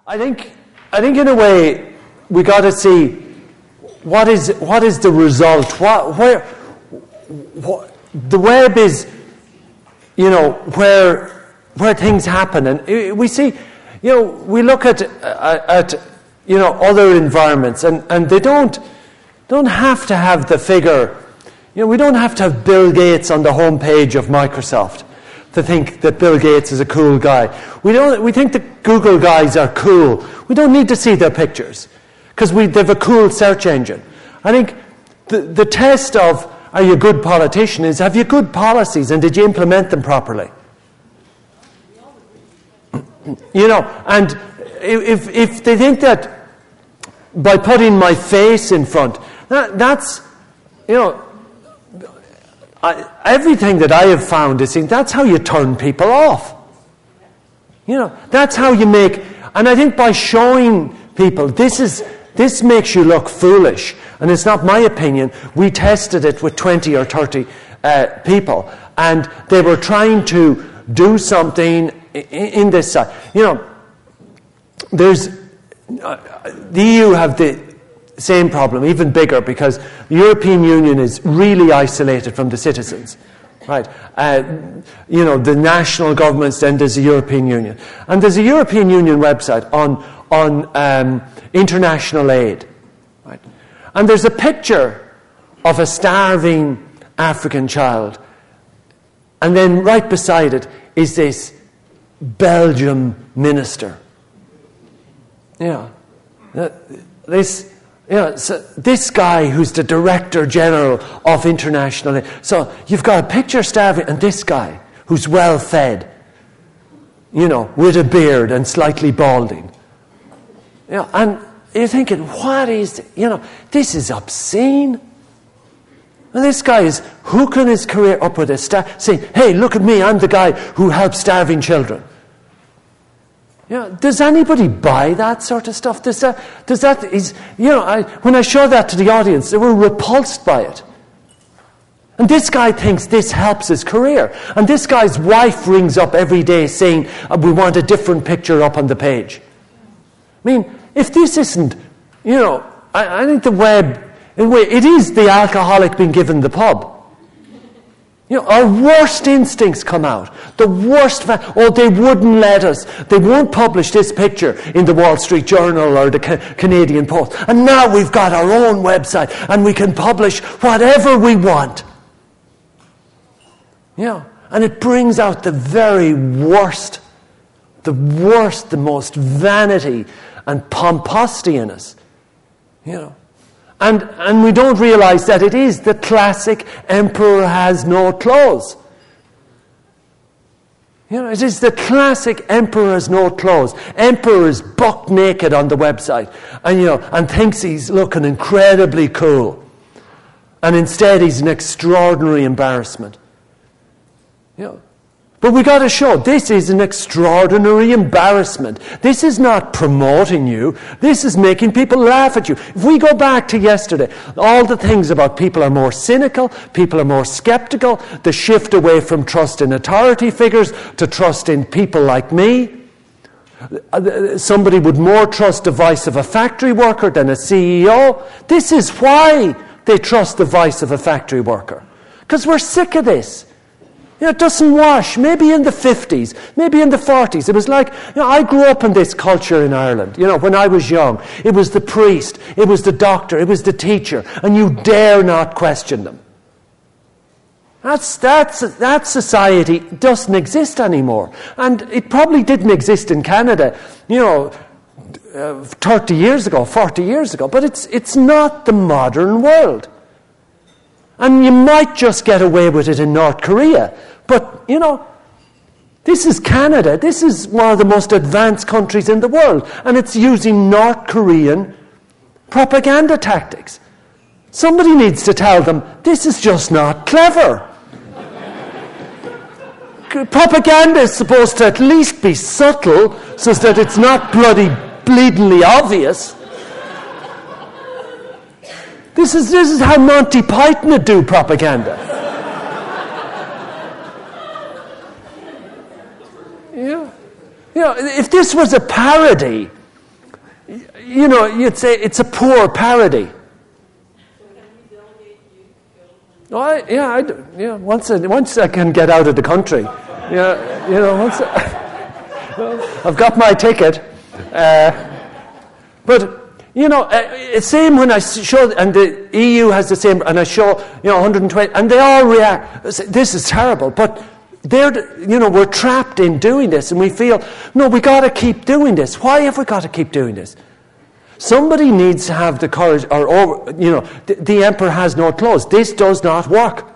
I think in a way we got to see what is the result. Where the web is, where things happen, and we see, we look at other environments, and they don't have to have the figure. We don't have to have Bill Gates on the homepage of Microsoft to think that Bill Gates is a cool guy. We think the Google guys are cool. We don't need to see their pictures because they have a cool search engine. I think the test of are you a good politician is have you good policies and did you implement them properly? And if they think that by putting my face in front, that's everything that I have found is that's how you turn people off. That's how you make. And I think by showing people this makes you look foolish, and it's not my opinion. We tested it with 20 or 30 people, and they were trying to do something in this side. There's the EU have the same problem, even bigger, because the European Union is really isolated from the citizens, right? The national governments, then there's the European Union. And there's a European Union website on international aid, right? And there's a picture of a starving African child, and then right beside it is this Belgium minister. So this guy who's the Director General of International Aid. So you've got a picture starving, and this guy who's well fed, with a beard and slightly balding. And you're thinking, what is, this is obscene. And this guy is hooking his career up with a star, saying, hey, look at me, I'm the guy who helps starving children. Does anybody buy that sort of stuff? When I show that to the audience, they were repulsed by it. And this guy thinks this helps his career. And this guy's wife rings up every day saying, we want a different picture up on the page. I mean, if this isn't, I think the web, in a way, it is the alcoholic being given the pub. Our worst instincts come out. The worst. They wouldn't let us. They won't publish this picture in the Wall Street Journal or the Canadian Post. And now we've got our own website and we can publish whatever we want. And it brings out the very worst, the most vanity and pomposity in us. And we don't realize that it is the classic emperor has no clothes. It is the classic emperor has no clothes. Emperor is buck naked on the website and thinks he's looking incredibly cool. And instead he's an extraordinary embarrassment. But we got to show this is an extraordinary embarrassment. This is not promoting you. This is making people laugh at you. If we go back to yesterday, all the things about people are more cynical, people are more skeptical, the shift away from trust in authority figures to trust in people like me. Somebody would more trust the voice of a factory worker than a CEO. This is why they trust the voice of a factory worker. Because we're sick of this. It doesn't wash. Maybe in the 50s, maybe in the 40s. It was like, I grew up in this culture in Ireland. When I was young, it was the priest, it was the doctor, it was the teacher, and you dare not question them. That society doesn't exist anymore. And it probably didn't exist in Canada, 30 years ago, 40 years ago. But it's not the modern world. And you might just get away with it in North Korea. But, this is Canada. This is one of the most advanced countries in the world. And it's using North Korean propaganda tactics. Somebody needs to tell them, this is just not clever. Propaganda is supposed to at least be subtle so that it's not bloody bleedingly obvious. This is how Monty Python would do propaganda. If this was a parody you know, you'd say it's a poor parody. Oh, once I can get out of the country, yeah, you know, once I've got my ticket, but you know, it's same when I show, and the EU has the same, and I show, you know, 120, and they all react. This is terrible, but we're trapped in doing this, and we feel, no, we got to keep doing this. Why have we got to keep doing this? Somebody needs to have the courage, the emperor has no clothes. This does not work.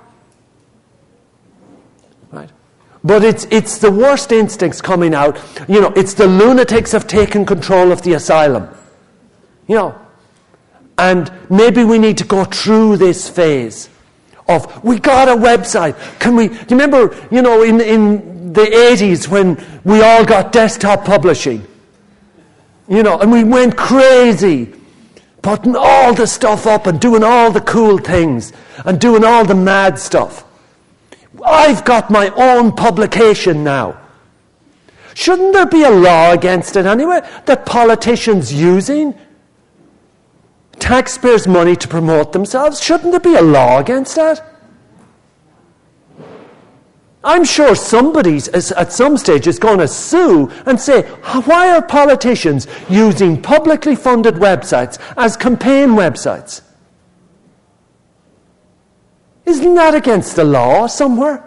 Right? But it's the worst instincts coming out. You know, it's the lunatics have taken control of the asylum. You know, and maybe we need to go through this phase of, we got a website. Do you remember, you know, in the 80s when we all got desktop publishing? You know, and we went crazy, putting all the stuff up and doing all the cool things and doing all the mad stuff. I've got my own publication now. Shouldn't there be a law against it anyway, that politicians using taxpayers' money to promote themselves? Shouldn't there be a law against that? I'm sure somebody at some stage is going to sue and say, why are politicians using publicly funded websites as campaign websites? Isn't that against the law somewhere?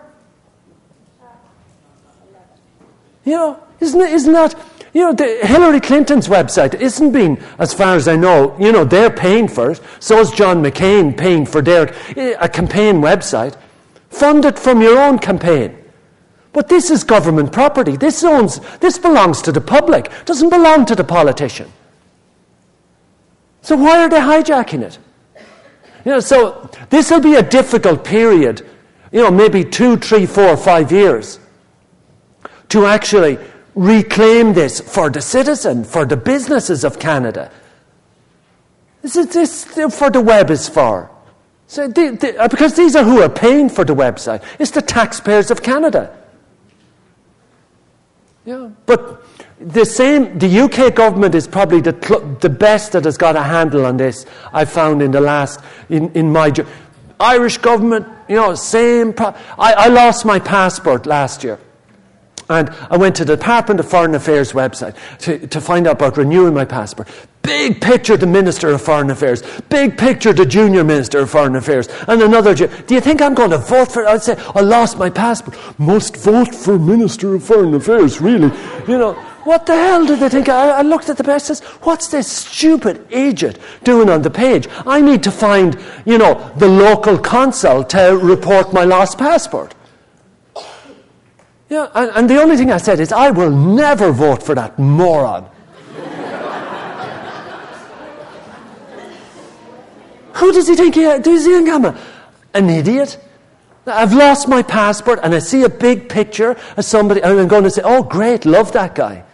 You know, isn't that, you know, Hillary Clinton's website isn't being, as far as I know, you know, they're paying for it. So is John McCain paying for a campaign website. Fund it from your own campaign. But this is government property. This belongs to the public. It doesn't belong to the politician. So why are they hijacking it? You know, so this will be a difficult period, you know, maybe 2, 3, 4, 5 years, to actually reclaim this for the citizen, for the businesses of Canada. This for the web is for. So because these are who are paying for the website. It's the taxpayers of Canada. Yeah, but the UK government is probably the best that has got a handle on this. I found in the last in my Irish government, you know, same. I lost my passport last year. And I went to the Department of Foreign Affairs website to find out about renewing my passport. Big picture the Minister of Foreign Affairs. Big picture the Junior Minister of Foreign Affairs. And another. Do you think I'm going to vote for it? I'd say, I lost my passport. Must vote for Minister of Foreign Affairs, really. You know, what the hell do they think? I looked at the page and says, what's this stupid idiot doing on the page? I need to find, you know, the local consul to report my lost passport. Yeah, and the only thing I said is, I will never vote for that moron. Who does he think he is? Does he think I'm an idiot? I've lost my passport and I see a big picture of somebody and I'm going to say, oh great, love that guy.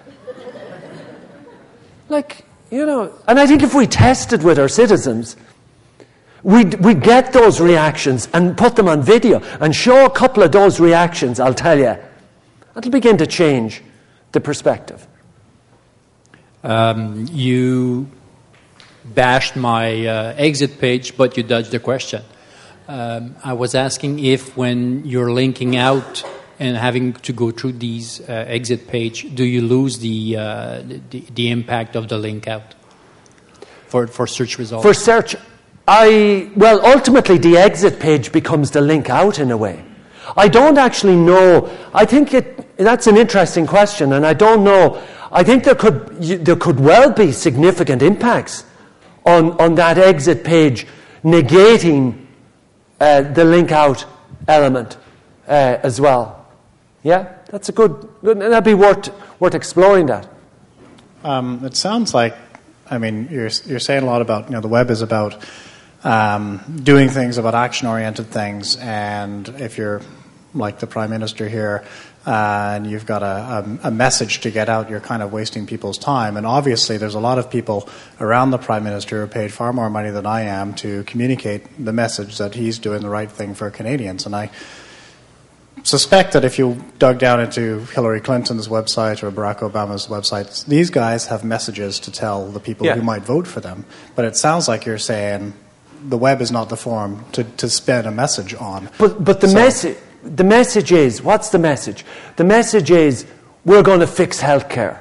Like, you know, and I think if we tested with our citizens, we'd get those reactions and put them on video and show a couple of those reactions, I'll tell you. It'll begin to change the perspective. You bashed my exit page, but you dodged the question. I was asking if when you're linking out and having to go through these exit page, do you lose the impact of the link out for search results? For search, ultimately the exit page becomes the link out in a way. I don't actually know. I think that's an interesting question, and I don't know. I think there could well be significant impacts on that exit page negating the link out element as well. Yeah, that's a good. That'd be worth exploring that. It sounds like, I mean, you're saying a lot about, you know, the web is about doing things, about action-oriented things, and if you're like the Prime Minister here, and you've got a message to get out, you're kind of wasting people's time. And obviously there's a lot of people around the Prime Minister who are paid far more money than I am to communicate the message that he's doing the right thing for Canadians. And suspect that if you dug down into Hillary Clinton's website or Barack Obama's website, these guys have messages to tell the people who might vote for them. But it sounds like you're saying the web is not the forum to spin a message on. But the message is, what's the message? The message is, we're going to fix healthcare.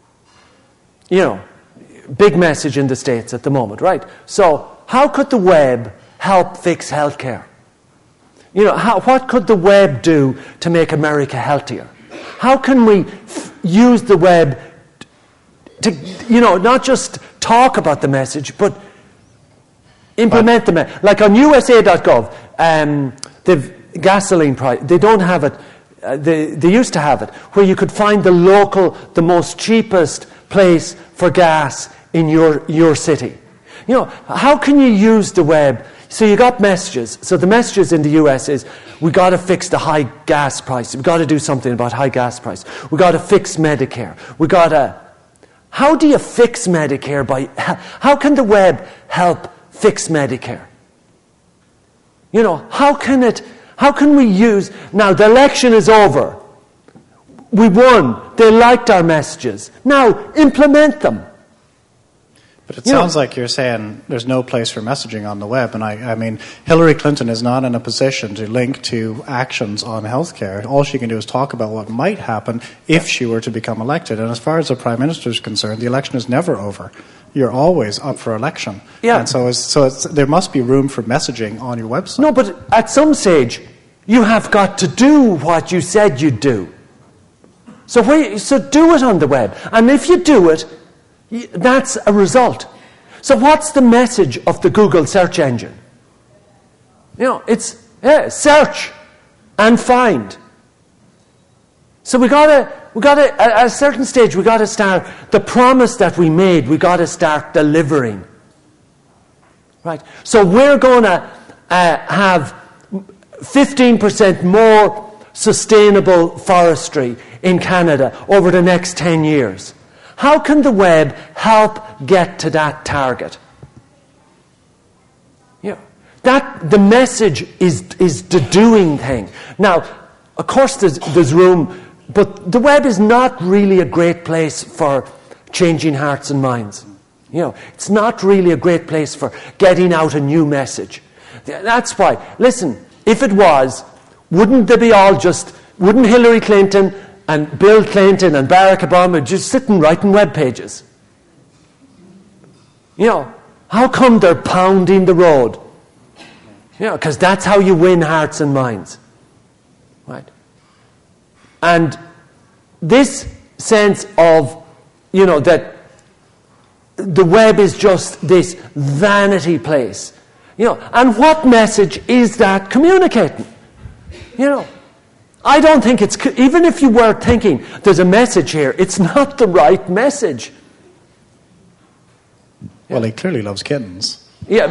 Big message in the States at the moment, right? So how could the web help fix healthcare? What could the web do to make America healthier? How can we use the web to, not just talk about the message, but implement the message? Like on USA.gov, the gasoline price, they don't have it. They used to have it, where you could find the most cheapest place for gas in your city. How can you use the web? So you got messages. So the messages in the US is, we got to fix the high gas price. We've got to do something about high gas price. We got to fix Medicare. How do you fix Medicare how can the web help fix Medicare? How can we use, now the election is over. We won. They liked our messages. Now implement them. But it sounds like you're saying there's no place for messaging on the web. And I mean, Hillary Clinton is not in a position to link to actions on healthcare. All she can do is talk about what might happen if she were to become elected. And as far as the Prime Minister is concerned, the election is never over. You're always up for election. Yeah. And there must be room for messaging on your website. No, but at some stage, you have got to do what you said you'd do. So do it on the web. And if you do it, that's a result. So what's the message of the Google search engine? It's search and find. So we gotta at a certain stage, we gotta start the promise that we made. We gotta start delivering. Right. So we're gonna have 15% more sustainable forestry in Canada over the next 10 years. How can the web help get to that target? The message is the doing thing. Now, of course there's room, but the web is not really a great place for changing hearts and minds. It's not really a great place for getting out a new message. That's why, listen, if it was, wouldn't Hillary Clinton and Bill Clinton and Barack Obama just sitting writing web pages? How come they're pounding the road? Because that's how you win hearts and minds. Right? And this sense of, that the web is just this vanity place. And what message is that communicating? I don't think even if you were thinking there's a message here, it's not the right message. Well, he clearly loves kittens. Yeah.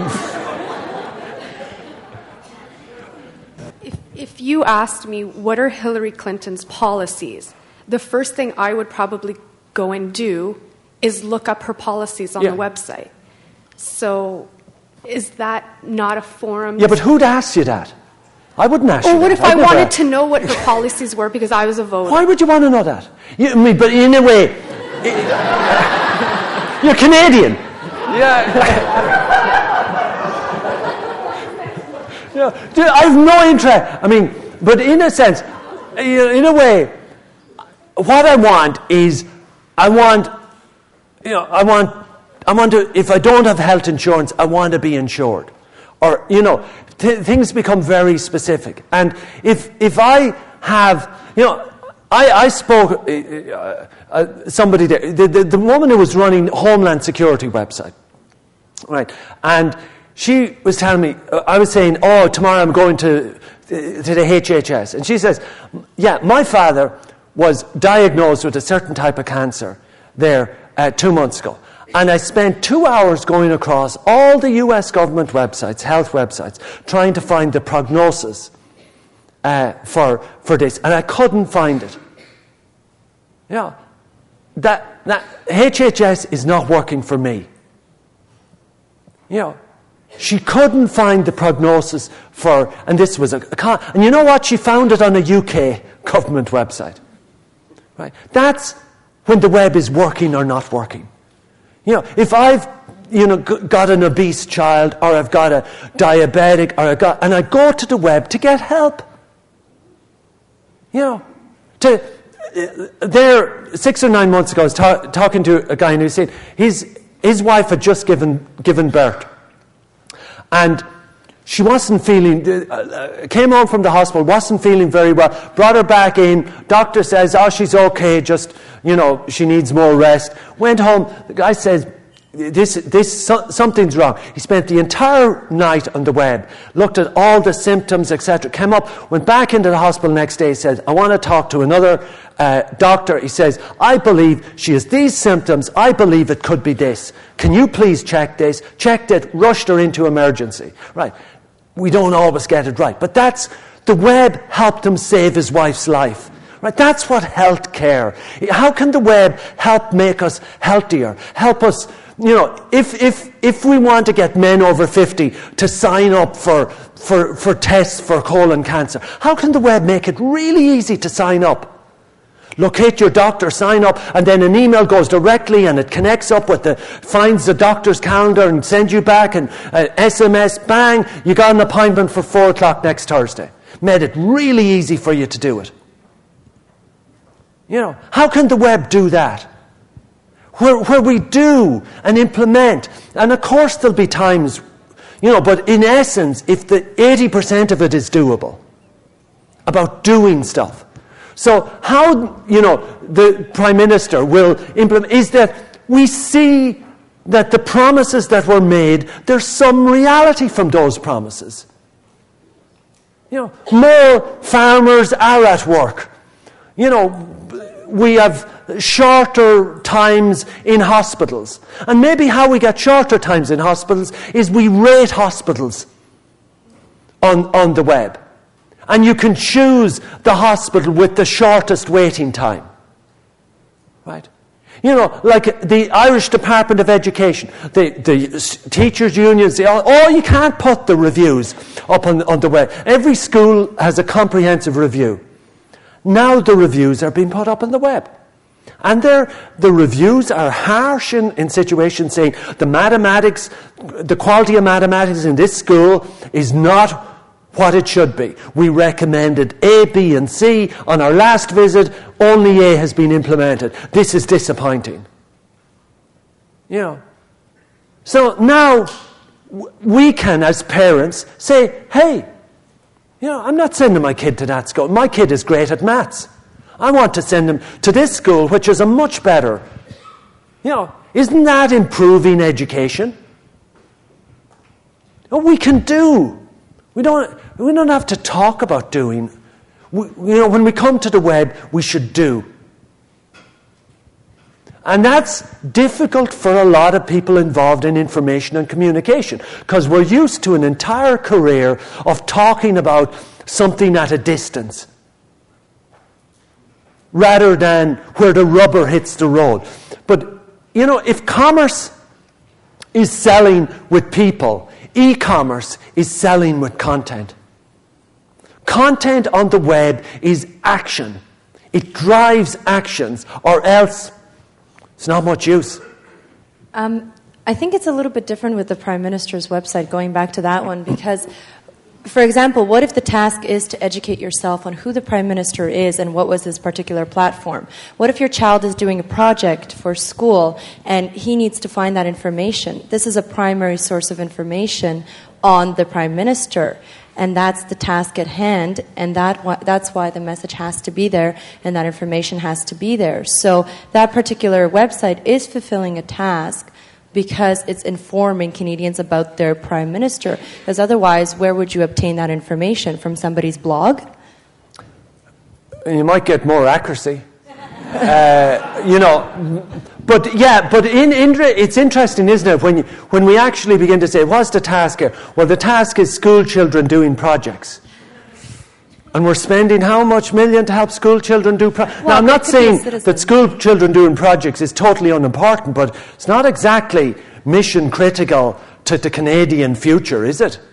If you asked me what are Hillary Clinton's policies, the first thing I would probably go and do is look up her policies on the website. So is that not a forum? Yeah, but who'd ask you that? I wouldn't ask you Or what that. if I wanted to know what her policies were because I was a voter? Why would you want to know that? But in a way, you're Canadian. I have no interest. But in a sense, in a way, what I want is, if I don't have health insurance, I want to be insured. Or, things become very specific. And if I have, I spoke, somebody there, the woman who was running Homeland Security website, right, and she was telling me, I was saying, tomorrow I'm going to the HHS. And she says, my father was diagnosed with a certain type of cancer there 2 months ago. And I spent 2 hours going across all the US government websites, health websites, trying to find the prognosis for this. And I couldn't find it. That HHS is not working for me. She couldn't find the prognosis for, and this was and you know what? She found it on a UK government website. Right? That's when the web is working or not working. You know, if I've got an obese child, or I've got a diabetic, and I go to the web to get help. You know, there 6 or 9 months ago, I was talking to a guy, and he was saying his wife had just given birth, and she wasn't feeling. Came home from the hospital, wasn't feeling very well. Brought her back in. Doctor says, "Oh, she's okay. Just she needs more rest." Went home. The guy says, something's wrong. He spent the entire night on the web, looked at all the symptoms, etc. Came up, went back into the hospital next day. Said, "I want to talk to another doctor." He says, "I believe she has these symptoms. I believe it could be this. Can you please check this?" Checked it, rushed her into emergency. Right. We don't always get it right, but the web helped him save his wife's life. Right? That's what health care. How can the web help make us healthier? Help us, if we want to get men over 50 to sign up for tests for colon cancer, how can the web make it really easy to sign up? Locate your doctor, sign up, and then an email goes directly and it connects up finds the doctor's calendar and sends you back an SMS, bang, you got an appointment for 4 o'clock next Thursday. Made it really easy for you to do it. How can the web do that? Where we do and implement, and of course there'll be times, but in essence, if the 80% of it is doable, about doing stuff. So how, the Prime Minister will implement is that we see that the promises that were made, there's some reality from those promises. More farmers are at work. We have shorter times in hospitals. And maybe how we get shorter times in hospitals is we rate hospitals on the web. And you can choose the hospital with the shortest waiting time. Right? Like the Irish Department of Education, the teachers' unions, you can't put the reviews up on the web. Every school has a comprehensive review. Now the reviews are being put up on the web. And the reviews are harsh in situations saying the quality of mathematics in this school is not what it should be. We recommended A, B, and C. On our last visit, only A has been implemented. This is disappointing. So now we can, as parents, say, hey, I'm not sending my kid to that school. My kid is great at maths. I want to send him to this school, which is a much better. Isn't that improving education? We can do. We don't have to talk about doing. When we come to the web, we should do. And that's difficult for a lot of people involved in information and communication, because we're used to an entire career of talking about something at a distance, rather than where the rubber hits the road. But, if commerce is selling with people, e-commerce is selling with content. Content on the web is action. It drives actions, or else it's not much use. I think it's a little bit different with the Prime Minister's website, going back to that one, because, for example, what if the task is to educate yourself on who the Prime Minister is and what was his particular platform? What if your child is doing a project for school and he needs to find that information? This is a primary source of information on the Prime Minister, and that's the task at hand, and that's why the message has to be there and that information has to be there. So that particular website is fulfilling a task because it's informing Canadians about their Prime Minister. Because otherwise, where would you obtain that information? From somebody's blog? You might get more accuracy. But it's interesting, isn't it, when we actually begin to say, what's the task here? Well, the task is school children doing projects. And we're spending how much million to help school children do projects? Now, I'm not saying that school children doing projects is totally unimportant, but it's not exactly mission critical to the Canadian future, is it?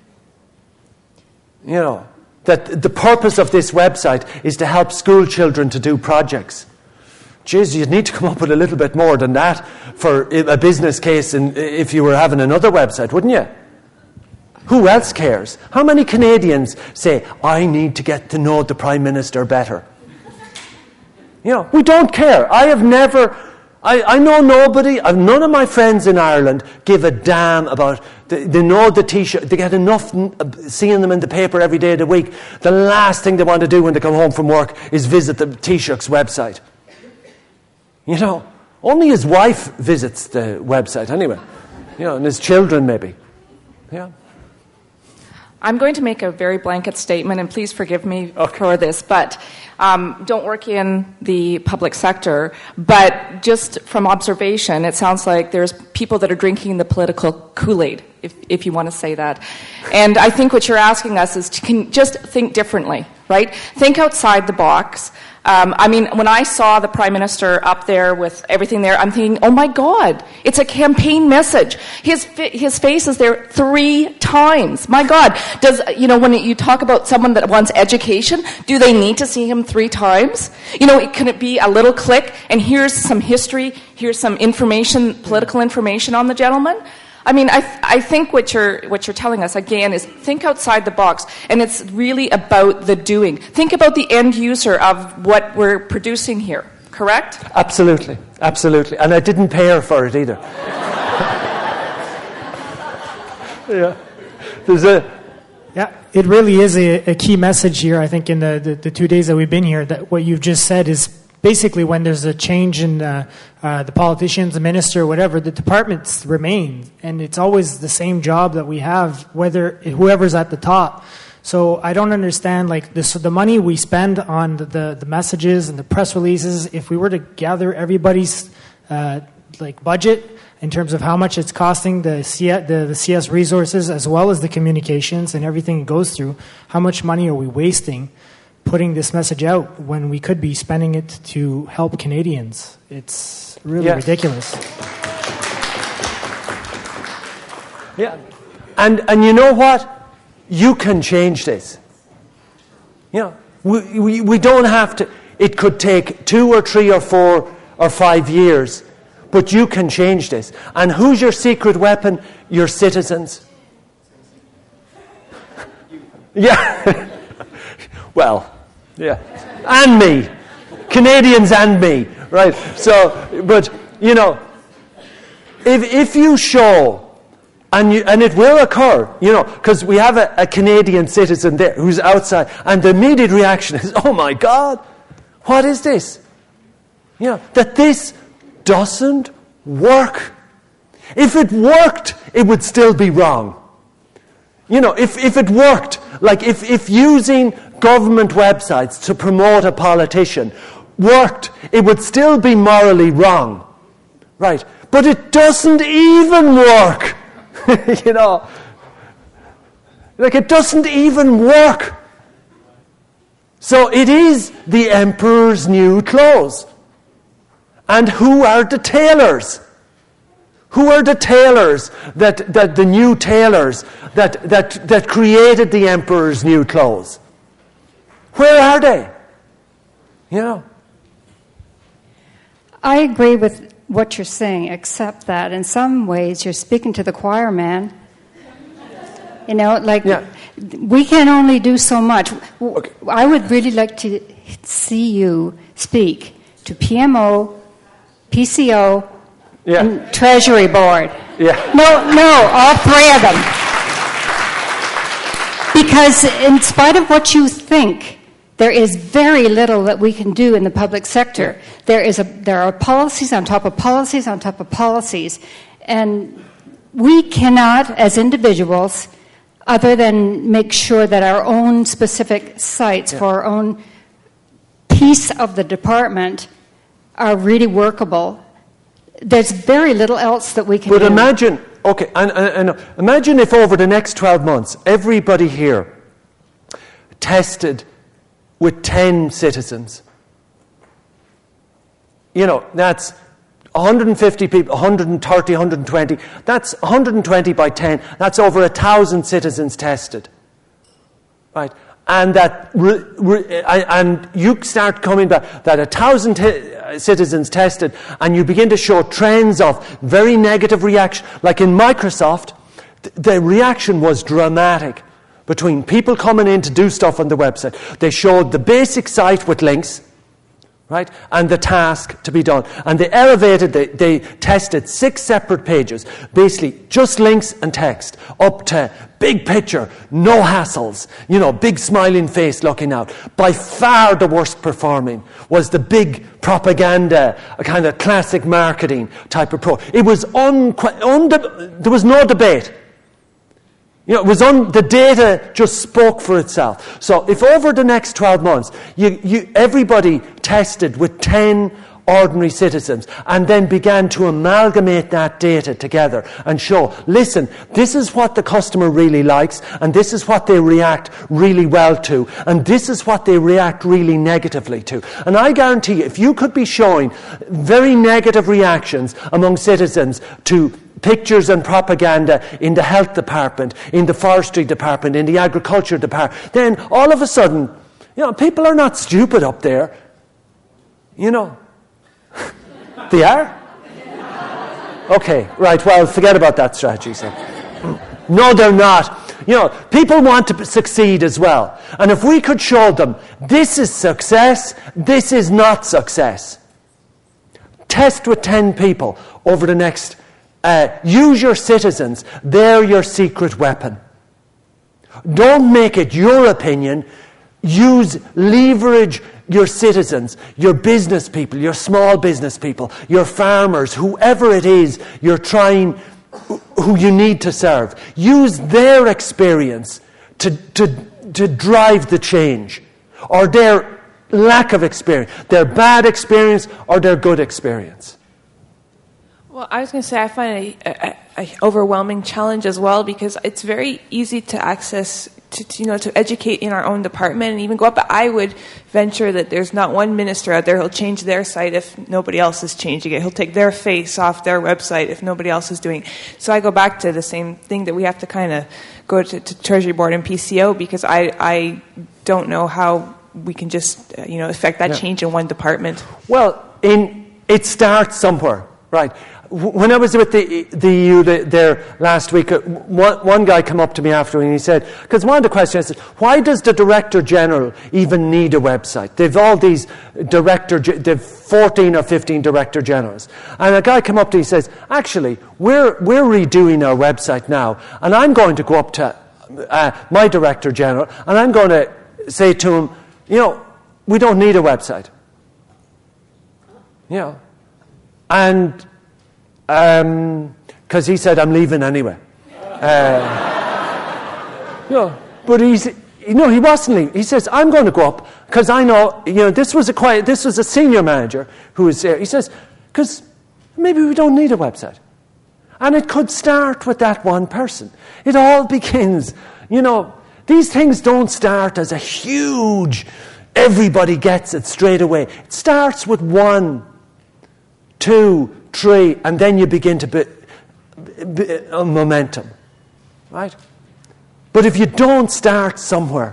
You know, that the purpose of this website is to help school children to do projects. Jeez, you'd need to come up with a little bit more than that for a business case if you were having another website, wouldn't you? Who else cares? How many Canadians say, I need to get to know the Prime Minister better? You know, we don't care. I know nobody, none of my friends in Ireland give a damn about, they know the Taoiseach, they get enough seeing them in the paper every day of the week. The last thing they want to do when they come home from work is visit the Taoiseach's website. You know, only his wife visits the website anyway. You know, and his children maybe. Yeah. I'm going to make a very blanket statement, and please forgive me for this, but don't work in the public sector, but just from observation, it sounds like there's people that are drinking the political Kool-Aid, if you want to say that. And I think what you're asking us is to just think differently, right? Think outside the box. I mean, when I saw the Prime Minister up there with everything there, I'm thinking, oh my God, it's a campaign message. His face is there 3 times. My God, when you talk about someone that wants education, do they need to see him 3 times? You know, can it be a little click, and here's some history, here's some information, political information on the gentleman? I mean, I think what you're telling us, again, is think outside the box, and it's really about the doing. Think about the end user of what we're producing here, correct? Absolutely, absolutely. And I didn't pay her for it either. Yeah, it really is a key message here, I think, in the 2 days that we've been here, that what you've just said is basically when there's a change in the politicians, the minister, whatever, the departments remain. And it's always the same job that we have, whoever's at the top. So I don't understand, like, the money we spend on the messages and the press releases, if we were to gather everybody's budget in terms of how much it's costing the CS resources as well as the communications and everything it goes through, how much money are we wasting putting this message out when we could be spending it to help Canadians? It's really ridiculous. Yeah. And you know what? You can change this. You know, we don't have to. It could take 2 or 3 or 4 or 5 years, but you can change this. And who's your secret weapon? Your citizens. Yeah. Well, yeah. And me. Canadians and me. Right. So, but, you know, if you show, and it will occur, you know, because we have a Canadian citizen there who's outside, and the immediate reaction is, oh my God, what is this? You know, that this doesn't work. If it worked, it would still be wrong. You know, if it worked, like if using government websites to promote a politician worked, it would still be morally wrong. Right. But it doesn't even work. You know. Like, it doesn't even work. So it is the emperor's new clothes. And who are the tailors? Who are the tailors that the new tailors that created the emperor's new clothes? Where are they? You know. I agree with what you're saying, except that in some ways you're speaking to the choir, man. You know, like, we can only do so much. Okay. I would really like to see you speak to PMO, PCO, and Treasury Board. Yeah. No, all 3 of them. Because in spite of what you think, there is very little that we can do in the public sector. There are policies on top of policies on top of policies. And we cannot, as individuals, other than make sure that our own specific sites for our own piece of the department are really workable. There's very little else that we can do. But imagine, and imagine if over the next 12 months, everybody here tested with 10 citizens. You know, that's 150 people, 130, 120. That's 120 by 10. That's over 1,000 citizens tested. Right? And that, and you start coming back, that 1,000 citizens tested, and you begin to show trends of very negative reaction. Like in Microsoft, the reaction was dramatic between people coming in to do stuff on the website. They showed the basic site with links, right, and the task to be done. And they elevated, they tested 6 separate pages, basically just links and text, up to big picture, no hassles, big smiling face looking out. By far the worst performing was the big propaganda, a kind of classic marketing type approach. It was there was no debate. It was the data just spoke for itself. So if over the next 12 months, everybody tested with 10 ordinary citizens and then began to amalgamate that data together and show, listen, this is what the customer really likes, and this is what they react really well to, and this is what they react really negatively to. And I guarantee you, if you could be showing very negative reactions among citizens to pictures and propaganda in the health department, in the forestry department, in the agriculture department, then all of a sudden, people are not stupid up there. They are? Okay, right, well, forget about that strategy. So. No, they're not. People want to succeed as well. And if we could show them, this is success, this is not success. Test with 10 people over the next... use your citizens. They're your secret weapon. Don't make it your opinion. Leverage your citizens, your business people, your small business people, your farmers, whoever it is who you need to serve. Use their experience to drive the change, or their lack of experience, their bad experience or their good experience. Well, I was going to say I find a overwhelming challenge as well, because it's very easy to access, to educate in our own department and even go up. But I would venture that there's not one minister out there who'll change their site if nobody else is changing it. He'll take their face off their website if nobody else is doing it. So I go back to the same thing, that we have to kind of go to Treasury Board and PCO, because I don't know how we can just affect that change in one department. Well, it starts somewhere, right? When I was with the EU there last week, one guy came up to me after and he said, because one of the questions is, why does the Director General even need a website? They've all these they've 14 or 15 Director Generals. And a guy came up to me and says, actually, we're redoing our website now, and I'm going to go up to my Director General and I'm going to say to him, we don't need a website. And because he said, I'm leaving anyway. But he wasn't leaving. He says, I'm going to go up because I know, this was a senior manager who was there. He says, because maybe we don't need a website. And it could start with that one person. It all begins, these things don't start as a huge, everybody gets it straight away. It starts with 1, 2, 3, and then you begin to build momentum, right? But if you don't start somewhere,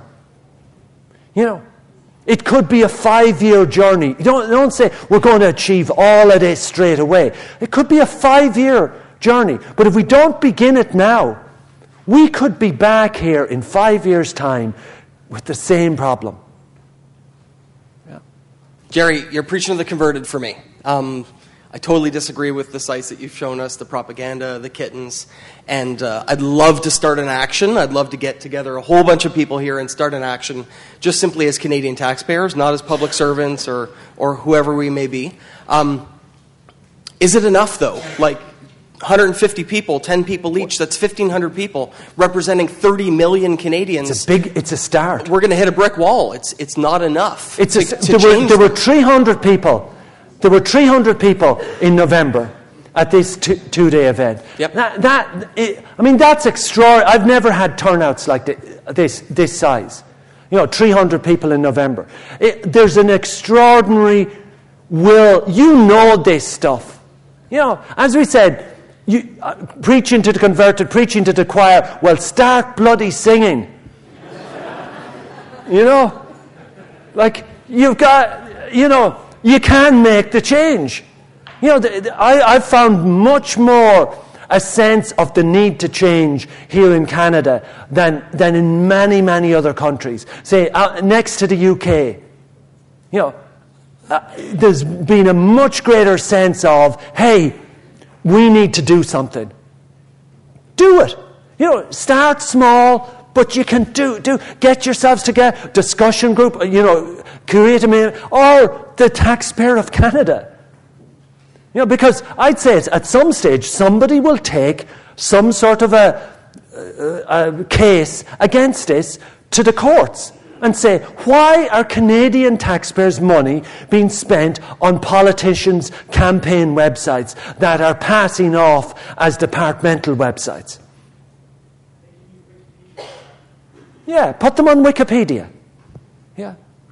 it could be a 5-year journey. You don't say we're going to achieve all of this straight away. It could be a 5-year journey. But if we don't begin it now, we could be back here in 5 years' time with the same problem. Yeah. Jerry, you're preaching to the converted for me. I totally disagree with the sites that you've shown us, the propaganda, the kittens, and I'd love to start an action. I'd love to get together a whole bunch of people here and start an action just simply as Canadian taxpayers, not as public servants or whoever we may be. Is it enough, though? Like 150 people, 10 people each, that's 1,500 people representing 30 million Canadians. It's a start. We're going to hit a brick wall. It's not enough. There were 300 people. There were 300 people in November at this two-day event. Yep. That's extraordinary. I've never had turnouts like this size. 300 people in November. There's an extraordinary will. This stuff. You know, as we said, preaching to the converted, preaching to the choir, well, start bloody singing. You know? Like, you've got, you know, you can make the change. You know, I've found much more a sense of the need to change here in Canada than in many, many other countries. Say, next to the UK, you know, there's been a much greater sense of, hey, we need to do something. Do it. You know, start small, but you can do. Get yourselves together, discussion group, you know, create a meeting, or the Taxpayer of Canada. You know, because I'd say at some stage somebody will take some sort of a case against this to the courts and say, why are Canadian taxpayers' money being spent on politicians' campaign websites that are passing off as departmental websites? Yeah, put them on Wikipedia. Yeah.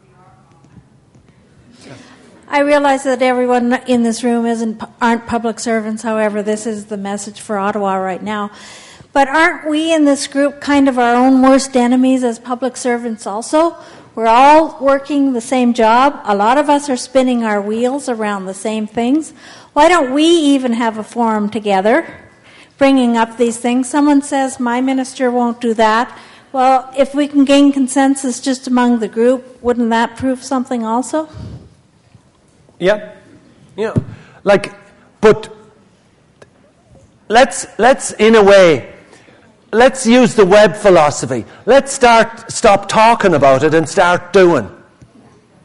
I realize that everyone in this room aren't public servants. However, this is the message for Ottawa right now. But aren't we in this group kind of our own worst enemies as public servants also? We're all working the same job. A lot of us are spinning our wheels around the same things. Why don't we even have a forum together, bringing up these things? Someone says, my minister won't do that. Well, if we can gain consensus just among the group, wouldn't that prove something also? Yeah, you know, like, but let's in a way, let's use the web philosophy. Let's stop talking about it and start doing.